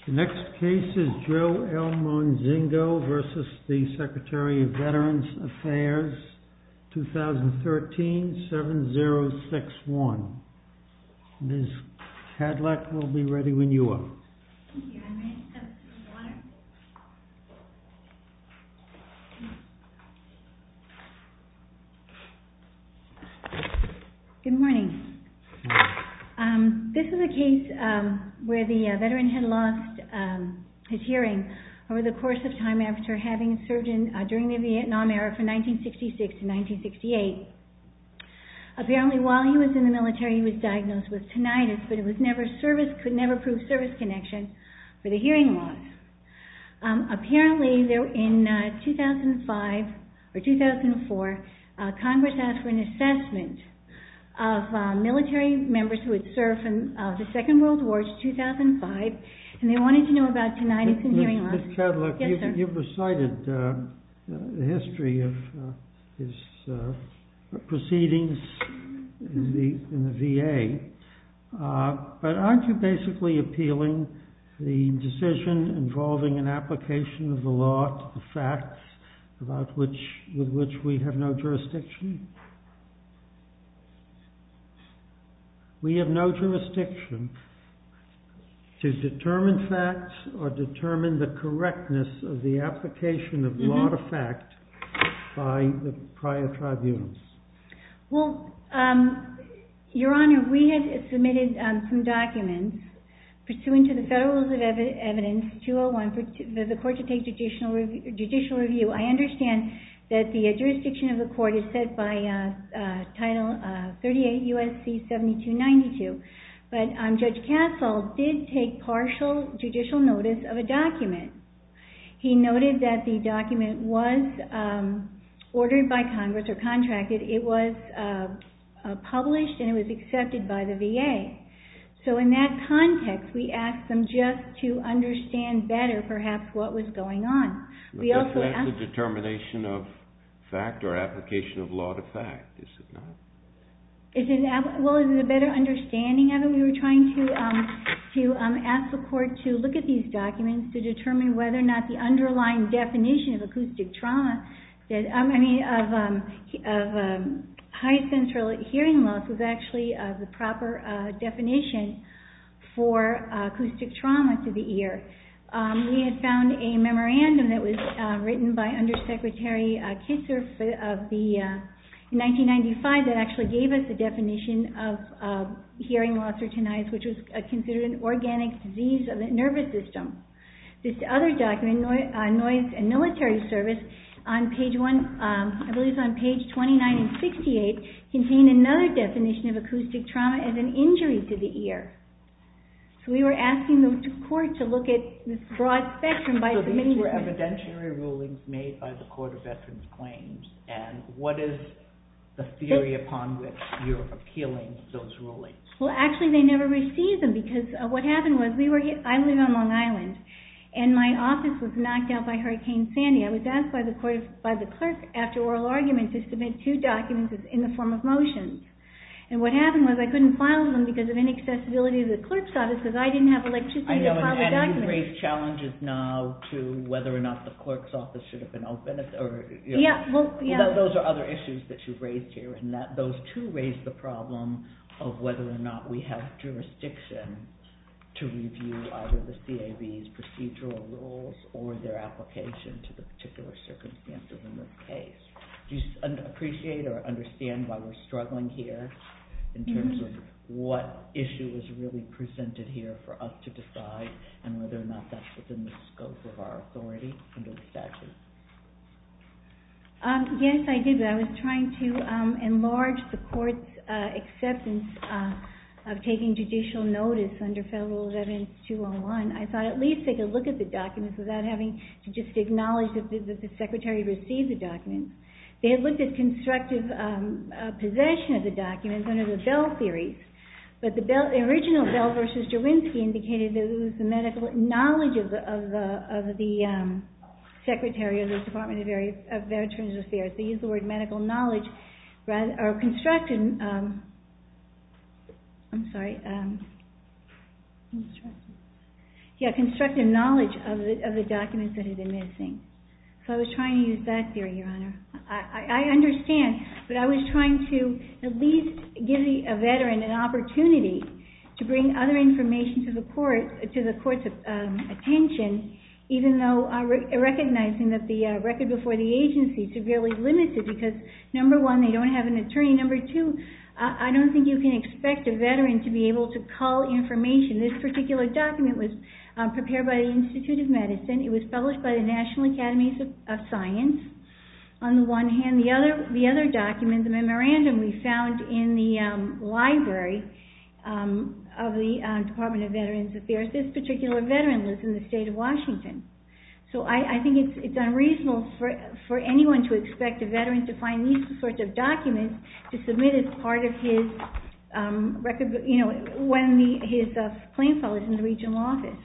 The next case is Joe L. Monzingo versus the Secretary of Veterans Affairs, 2013-7061. Ms. Cadillac will be ready when you are. Thank you. I may have some water. Good morning. This is a case where the veteran had lost his hearing over the course of time after having served during the Vietnam era from 1966 to 1968. Apparently, while he was in the military, he was diagnosed with tinnitus, but it was could never prove service connection for the hearing loss. Apparently, in 2005 or 2004, Congress asked for an assessment of military members who had served from the Second World War to 2005, and they wanted to know about tinnitus and hearing loss. Ms. Cadillac, yes, you've recited the history of his proceedings in the VA, but aren't you basically appealing the decision involving an application of the law to the facts with which we have no jurisdiction? We have no jurisdiction to determine facts or determine the correctness of the application of law to fact by the prior tribunals. Well, Your Honor, we had submitted some documents pursuant to the Federal Rules of Evidence 201 for the court to take judicial review. I understand that the jurisdiction of the court is set by Title 38 U.S.C. 7292, but Judge Castle did take partial judicial notice of a document. He noted that the document was ordered by Congress or contracted. It was published and it was accepted by the VA. So in that context, we asked them just to understand better perhaps what was going on. But that's a determination of fact or application of law to fact, is it not? Is it a better understanding of it? We were trying to ask the court to look at these documents to determine whether or not the underlying definition of acoustic trauma, high central hearing loss was actually the proper definition for acoustic trauma to the ear. We had found a memorandum that was written by Undersecretary Kitzer in 1995 that actually gave us the definition of hearing loss or tinnitus, which was considered an organic disease of the nervous system. This other document, Noise and Military Service, on page 1, I believe it's on page 29 and 68, contained another definition of acoustic trauma as an injury to the ear. So we were asking the court to look at this broad spectrum by submitting... So these were evidentiary rulings made by the Court of Veterans Claims, and what is the theory upon which you're appealing those rulings? Well, actually, they never received them because what happened was I live on Long Island, and my office was knocked out by Hurricane Sandy. I was asked by the clerk after oral argument to submit 2 documents in the form of motions. And what happened was I couldn't file them because of inaccessibility of the clerk's office because I didn't have electricity to file the documents. And you've raised challenges now to whether or not the clerk's office should have been open, those are other issues that you've raised here, and that those 2 raise the problem of whether or not we have jurisdiction to review either the CAV's procedural rules or their application to the particular circumstances in this case. Do you appreciate or understand why we're struggling here in terms of what issue is really presented here for us to decide and whether or not that's within the scope of our authority under the statute? Yes, I did, but I was trying to enlarge the court's acceptance of taking judicial notice under Federal Rules of Evidence 201. I thought at least they could look at the documents without having to just acknowledge that the Secretary received the documents. They had looked at constructive possession of the documents under the Bell theories, but the original Bell versus Jawinski indicated that it was the medical knowledge of the Secretary of the Department of Veterans Affairs. They used the word medical knowledge or constructed. constructive knowledge of the documents that had been missing. So I was trying to use that theory, Your Honor. I understand, but I was trying to at least give a veteran an opportunity to bring other information to the court's attention, even though recognizing that the record before the agency is severely limited because, number one, they don't have an attorney. Number two, I don't think you can expect a veteran to be able to cull information. This particular document was prepared by the Institute of Medicine. It was published by the National Academies of Science. On the one hand, the other document, the memorandum we found in the library of the Department of Veterans Affairs. This particular veteran lives in the state of Washington. So I think it's unreasonable for anyone to expect a veteran to find these sorts of documents to submit as part of his record, when his claim file is in the regional office.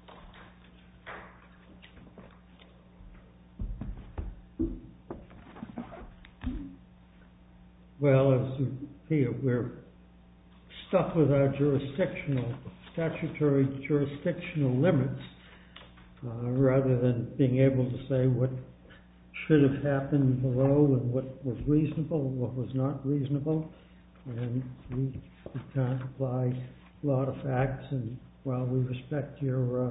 Well, as you hear, we're stuck with our statutory jurisdictional limits rather than being able to say what should have happened below and what was reasonable and what was not reasonable. And we can't apply a lot of facts, and while we respect your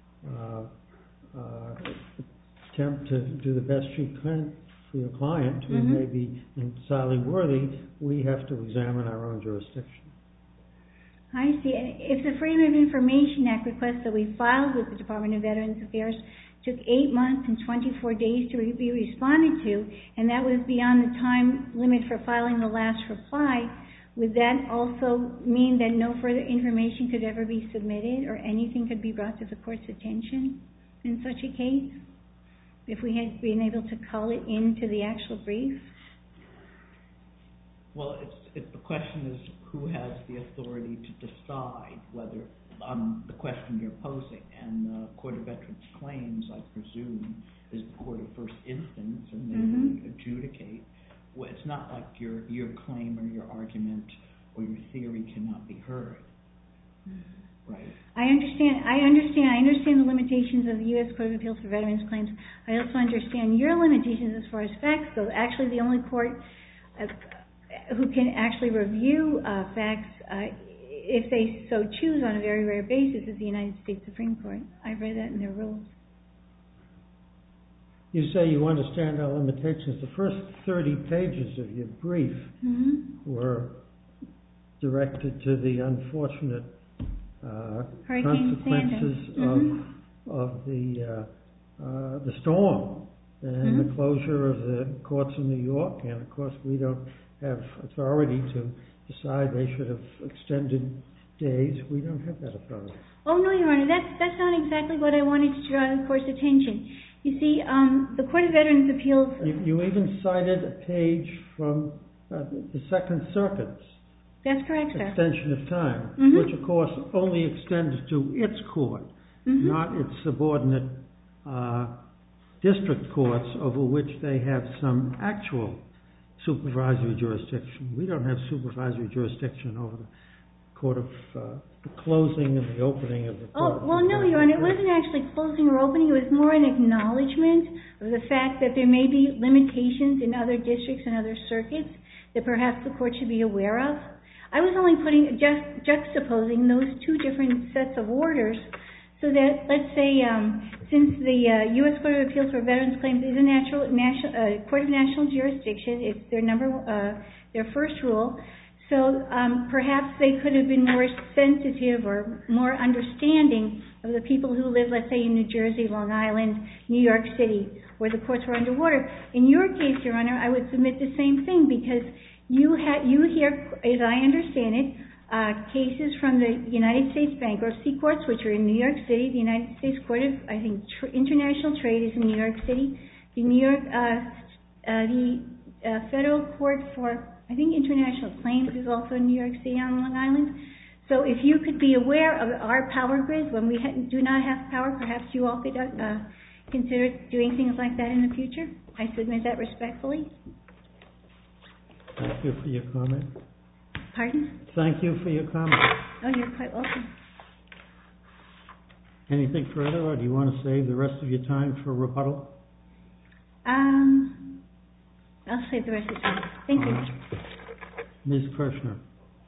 attempt to do the best you can for your client, who may be entirely worthy, we have to examine our own jurisdiction. I see. If the Freedom of Information Act request that we filed with the Department of Veterans Affairs took 8 months and 24 days to be responded to, and that was beyond the time limit for filing the last reply, would that also mean that no further information could ever be submitted or anything could be brought to the court's attention in such a case, if we had been able to call it into the actual brief? Well, the question is who has the authority to decide whether, on the question you're posing, and the Court of Veterans Claims, I presume, is the court of first instance, and they would adjudicate. Well, it's not like your claim or your argument or your theory cannot be heard, right? I understand the limitations of the U.S. Court of Appeals for Veterans Claims. I also understand your limitations as far as facts go. Actually, the only court who can actually review facts, if they so choose on a very rare basis, is the United States Supreme Court. I've read that in their rules. You say you understand our limitations. The first 30 pages of your brief were directed to the unfortunate consequences of the storm and the closure of the courts in New York. And of course, we don't have authority to decide they should have extended days. We don't have that authority. Oh, no, Your Honor, that's not exactly what I wanted to draw the Court's attention. You see, the Court of Veterans Appeals... You even cited a page from the Second Circuit's That's correct, sir. extension of time, which, of course, only extends to its court, not its subordinate district courts over which they have some actual supervisory jurisdiction. We don't have supervisory jurisdiction over the court of the closing and the opening of the court. Oh, well, no, Your Honor, it wasn't actually closing or opening. It was more an acknowledgement of the fact that there may be limitations in other districts and other circuits that perhaps the court should be aware of. I was only juxtaposing those two different sets of orders so that, let's say, since the U.S. Court of Appeals for Veterans Claims is a court of national jurisdiction, it's their first rule, so perhaps they could have been more sensitive or more understanding of the people who live, let's say, in New Jersey, Long Island, New York City, where the courts were underwater. In your case, Your Honor, I would submit the same thing because you hear, as I understand it, cases from the United States bankruptcy courts, which are in New York City. The United States Court of, I think, International Trade is in New York City. The Federal Court for, I think, International Claims is also in New York City on Long Island. So if you could be aware of our power grids when we do not have power, perhaps you all could consider doing things like that in the future. I submit that respectfully. Thank you for your comment. Pardon? Thank you for your comment. Oh, you're quite welcome. Anything further, or do you want to save the rest of your time for rebuttal? I'll save the rest of the time. Thank you. Ms. Kirshner.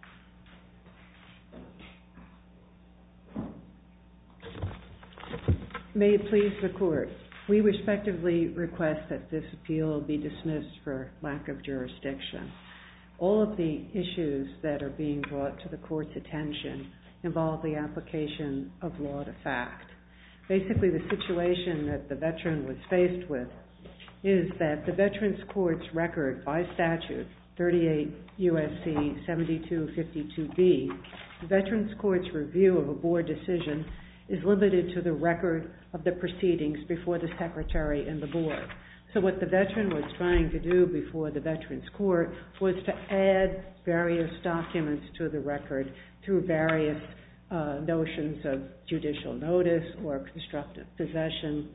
May it please the Court, we respectively request that this appeal be dismissed for lack of jurisdiction. All of the issues that are being brought to the Court's attention involve the application of law to fact. Basically, the situation that the veteran was faced with is that the Veterans Court's record by statute, 38 U.S.C. 7252B, the Veterans Court's review of a board decision is limited to the record of the proceedings before the Secretary and the board. So what the veteran was trying to do before the Veterans Court was to add various documents to the record through various notions of judicial notice or constructive possession,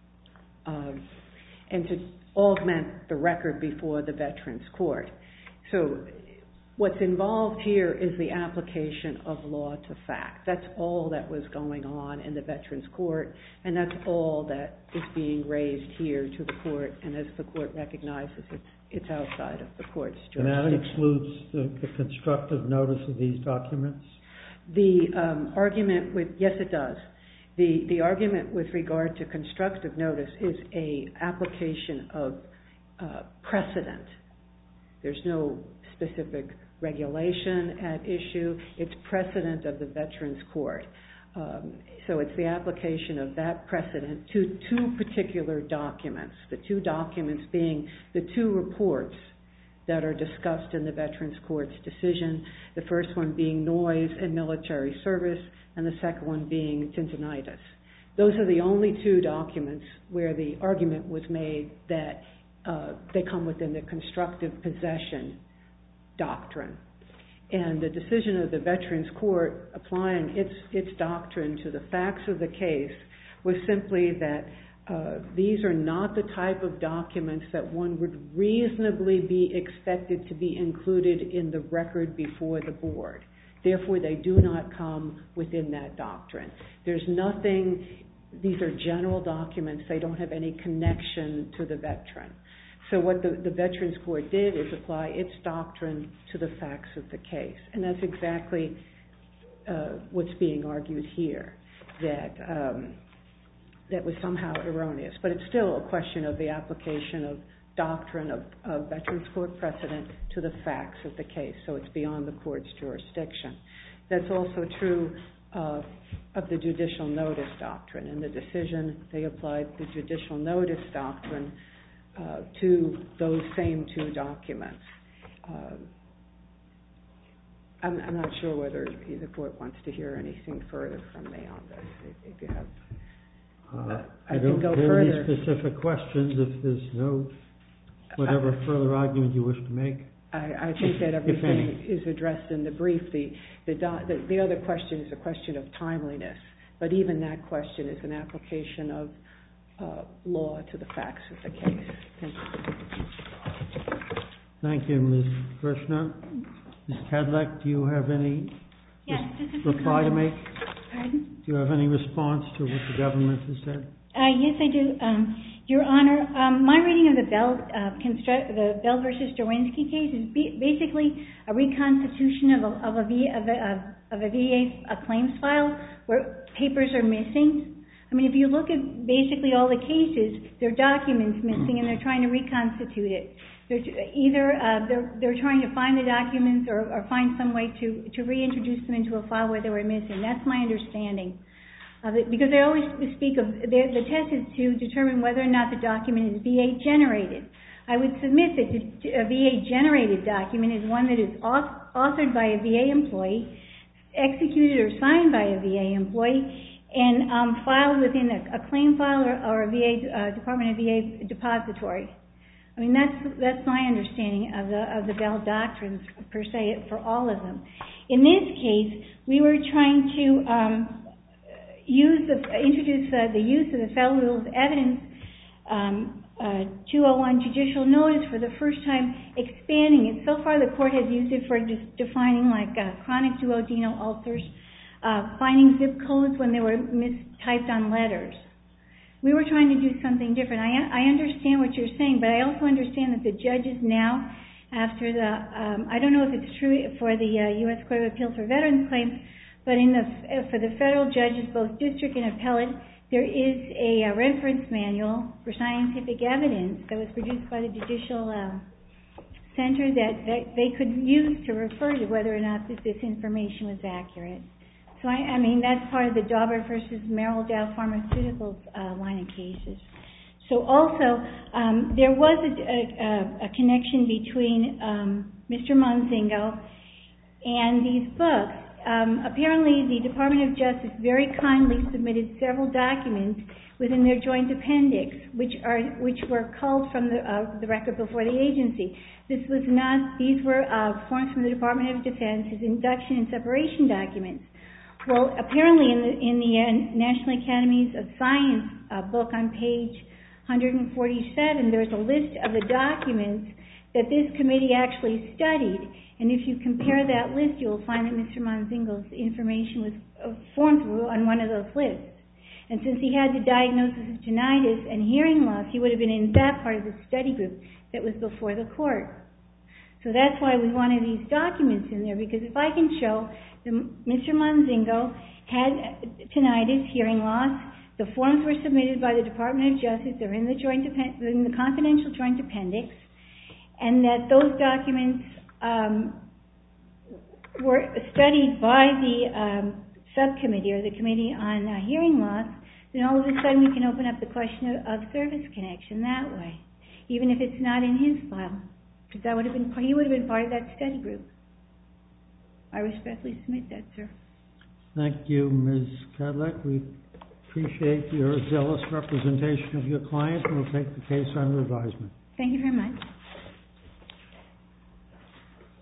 and to augment the record before the Veterans Court. So what's involved here is the application of law to fact. That's all that was going on in the Veterans Court, and that's all that is being raised here to the Court, and as the Court recognizes, it's outside of the Court's jurisdiction. And that includes the constructive notice of these documents? The argument with, yes it does. The argument with regard to constructive notice is a application of precedent. There's no specific regulation at issue. It's precedent of the Veterans Court. So it's the application of that precedent to two particular documents, the two documents being the two reports that are discussed in the Veterans Court's decision, the first one being noise and military service, and the second one being tendinitis. Those are the only two documents where the argument was made that they come within the constructive possession doctrine. And the decision of the Veterans Court applying its doctrine to the facts of the case was simply that these are not the type of documents that one would reasonably be expected to be included in the record before the board. Therefore, they do not come within that doctrine. There's nothing, these are general documents, they don't have any connection to the veteran. So what the Veterans Court did is apply its doctrine to the facts of the case. And that's exactly what's being argued here, that was somehow erroneous. But it's still a question of the application of doctrine of Veterans Court precedent to the facts of the case. So it's beyond the court's jurisdiction. That's also true of the judicial notice doctrine. In the decision, they applied the judicial notice doctrine to those same two documents. I'm not sure whether the court wants to hear anything further from me on this. If you have, I can go further. Any specific questions? If there's no whatever further argument you wish to make. I think that everything is addressed in the brief. The other question is a question of timeliness, but even that question is an application of law to the facts of the case. Thank you. Thank you, Ms. Kirshner. Ms. Cadleck, do you have any reply to make? Pardon? Do you have any response to what the government has said? Yes, I do. Your Honor, my reading of the Bell versus Derwinski case is basically a reconstitution of a VA claims file where papers are missing. I mean, if you look at basically all the cases, there are documents missing, and they're trying to reconstitute it. They're trying to find the documents or find some way to reintroduce them into a file where they were missing. That's my understanding of it, because they always speak of the test is to determine whether or not the document is VA generated. I would submit that a VA generated document is one that is authored by a VA employee, executed or signed by a VA employee, and filed within a claim file or a VA Department of VA depository. I mean, that's my understanding of the Bell doctrines per se for all of them. In this case, we were trying to introduce the use of the Federal Rules of Evidence 201 judicial notice for the first time, expanding it. So far, the court has used it for just defining like chronic duodenal ulcers. finding zip codes when they were mistyped on letters. We were trying to do something different. I understand what you're saying, but I also understand that the judges now, after the, I don't know if it's true for the U.S. Court of Appeals for Veterans Claims, but for the federal judges, both district and appellate, there is a reference manual for scientific evidence that was produced by the Judicial Center that they could use to refer to whether or not this information was accurate. So, I mean, that's part of the Dauber versus Merrill Dow Pharmaceuticals line of cases. So also, there was a connection between Mr. Monzingo and these books. Apparently, the Department of Justice very kindly submitted several documents within their joint appendix, which were culled from the record before the agency. These were forms from the Department of Defense as induction and separation documents. Well, apparently in the National Academies of Science book on page 147, there's a list of the documents that this committee actually studied. And if you compare that list, you'll find that Mr. Monzingo's information was formed on one of those lists. And since he had the diagnosis of tinnitus and hearing loss, he would have been in that part of the study group that was before the court. So that's why we wanted these documents in there, because if I can show that Mr. Monzingo had tinnitus, hearing loss, the forms were submitted by the Department of Justice, they're in the confidential joint appendix, and that those documents were studied by the subcommittee or the Committee on Hearing Loss, then all of a sudden we can open up the question of service connection that way, even if it's not in his file, because he would have been part of that study group. I respectfully submit that, sir. Thank you, Ms. Kadlec. We appreciate your zealous representation of your client, and we'll take the case under advisement. Thank you very much.